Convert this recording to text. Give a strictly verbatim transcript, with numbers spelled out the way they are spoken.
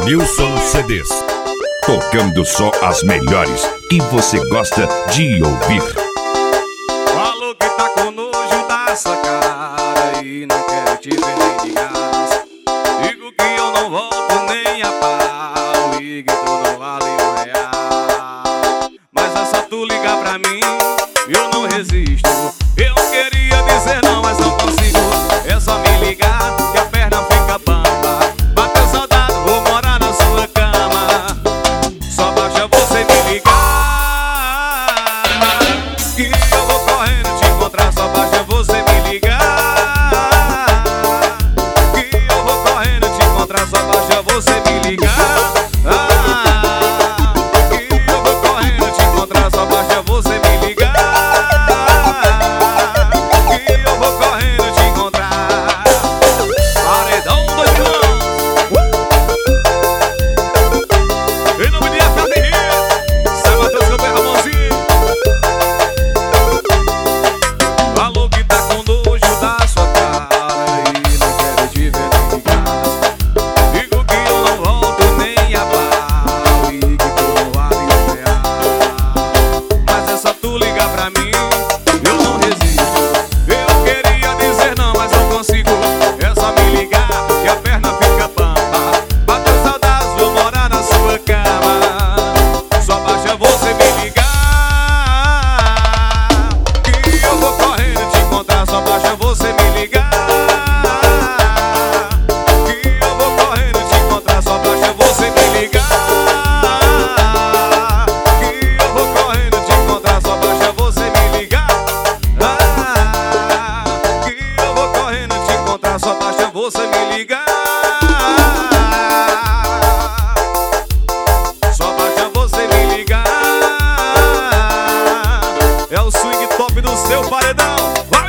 Nilson C Ds. Tocando só as melhores que você gosta de ouvir. Falou que tá com nojo dessa cara e não quero te ver nem de graça. Digo que eu não volto nem a pau e que tu não vale um real. Mas é só tu ligar pra mim, eu não resisto. Eu queria dizer não, mas não consigo. É só me ligar que a perna fica bamba. Bateu saudade, vou morar na sua cama. Só basta você me ligar que eu vou correndo te encontrar. Só basta você me ligar que eu vou correndo te encontrar. Só basta você me ligar que eu vou correndo te encontrar. Só basta você me ligar que eu vou correndo te encontrar. Paredão dois irmãos, em nome de F T R, sai Matheus Camper Ramonzinho. Falou que tá com nojo da sua cara e não quero te ver nem de graça. Digo que eu não volto nem a pau e que tu não vale um real. Mas é só tu ligar pra mim, eu não resisto. Eu queria dizer não, mas não consigo. É só me ligar que a perna fica bamba. Bateu saudades, vou morar na sua cama. Só basta você me ligar que eu vou correndo te encontrar. Só basta você me ligar que eu vou correndo te encontrar. Só basta você me ligar que eu vou correndo te encontrar. Só basta você me ligar que eu vou correndo te encontrar. Só basta você me ligar. Só basta você me ligar. É o swing top do seu paredão. Vai!